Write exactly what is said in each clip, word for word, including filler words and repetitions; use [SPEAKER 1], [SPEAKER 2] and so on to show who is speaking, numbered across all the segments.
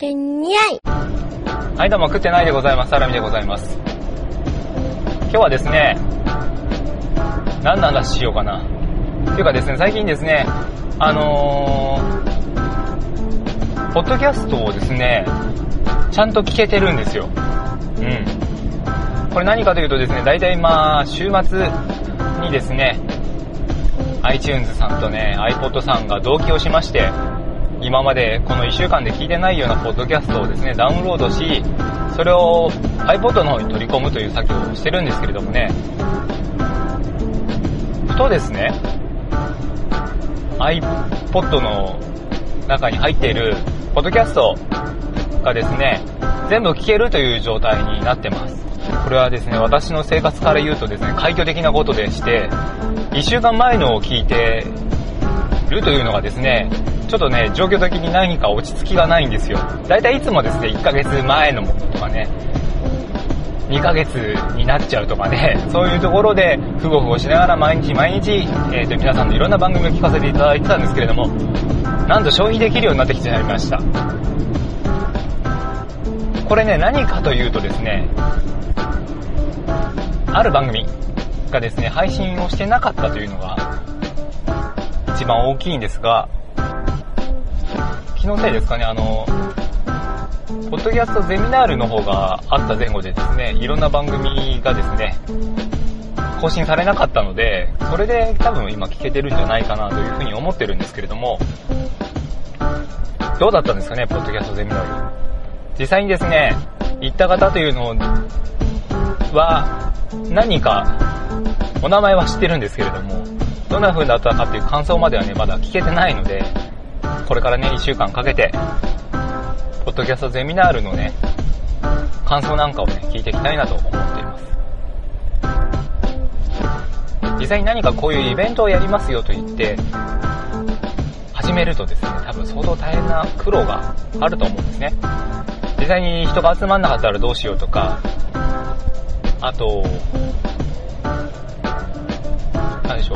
[SPEAKER 1] ってにゃい。
[SPEAKER 2] はい、どうも食ってないでございます。サラミでございます。今日はですね、何の話しようかな。っていうかですね、最近ですね、あのー、ポッドキャストをですね、ちゃんと聞けてるんですよ。うん。これ何かというとですね、だいたいまあ週末にですね、iTunes さんとね、iPod さんが同期をしまして、今までこのいっしゅうかんで聞いてないようなポッドキャストをですね、ダウンロードし、それを iPod の方に取り込むという作業をしてるんですけれどもね、ふとですね、iPod の中に入っているポッドキャストがですね、全部聞けるという状態になってます。これはですね、私の生活から言うとですね、快挙的なことでして、いっしゅうかんまえのを聞いてるというのがですね、ちょっとね、状況的に何か落ち着きがないんですよ。だいたいいつもですね、いっかげつまえのものとかね、にかげつになっちゃうとかね、そういうところでふごふごしながら毎日毎日、えーと、皆さんのいろんな番組を聞かせていただいてたんですけれども、なんと消費できるようになってきてしまいました。これね、何かというとですね、ある番組がですね、配信をしてなかったというのが一番大きいんですが、気のせいですかね、あのポッドキャストゼミナールの方があった前後でですね、いろんな番組がですね更新されなかったので、それで多分今聞けてるんじゃないかなというふうに思ってるんですけれども、どうだったんですかね、ポッドキャストゼミナール。実際にですね、行った方というのは何かお名前は知ってるんですけれども、どんな風だったかっていう感想まではね、まだ聞けてないので、これからね、いっしゅうかんかけてポッドキャストゼミナールのね、感想なんかをね、聞いていきたいなと思っています。実際に何かこういうイベントをやりますよと言って始めるとですね、多分相当大変な苦労があると思うんですね。実際に人が集まんなかったらどうしようとか、あと何でしょう、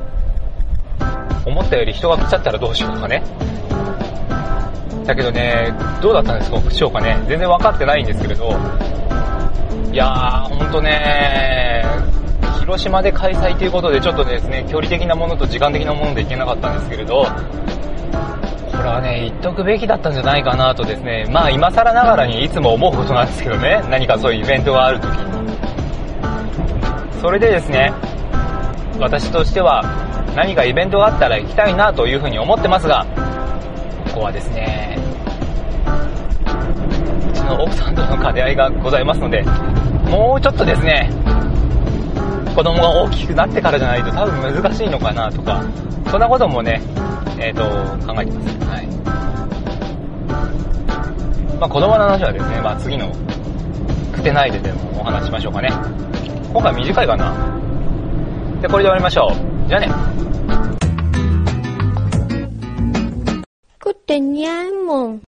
[SPEAKER 2] 思ったより人が来ちゃったらどうしようとかね。だけどね、どうだったんですか、しょうかね、全然分かってないんですけれど、いやー、ほんとね、広島で開催ということでちょっとですね、距離的なものと時間的なもので行けなかったんですけれど、これはね、言っとくべきだったんじゃないかなとですね、まあ今更ながらにいつも思うことなんですけどね、何かそういうイベントがあるときに。それでですね、私としては何かイベントがあったら行きたいなというふうに思ってますが、ここはですね、うちの奥さんとの兼ね合いがございますので、もうちょっとですね、子供が大きくなってからじゃないと多分難しいのかなとか、そんなこともね、えーと、考えてます。はい。まあ子供の話はですね、まあ次の食ってないででもお話しましょうかね。今回短いかな。で、これで終わりましょう。じゃあね。
[SPEAKER 1] 食ってにゃいもん。